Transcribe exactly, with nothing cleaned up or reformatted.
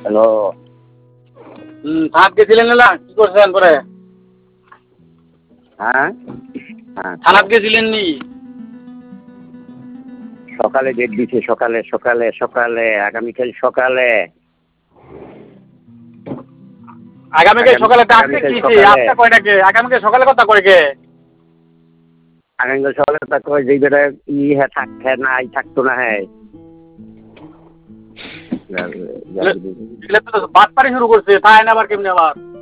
Hello. হুম, থানাত গেছিলেন না? কি করছেন পরে? হ্যাঁ? হ্যাঁ। থানাত গেছিলেন নি? সকালে ডেট দিছে সকালে সকালে সকালে আগামীকাল সকালে। আগামীকাল আগামী সকালে আজকে আগামীকাল কিছে? সকালে আজকে কয়টাকে? আগামীকাল সকালে কথা কয় কে? আগামীকাল সকালে তা কয় যেই বেটা ই হ্যাঁ থাক হ্যাঁ নাই থাকতো না হ্যাঁ। এগুলো তো বাটপারি শুরু করছে, তাই না আবার কেমনে আবার?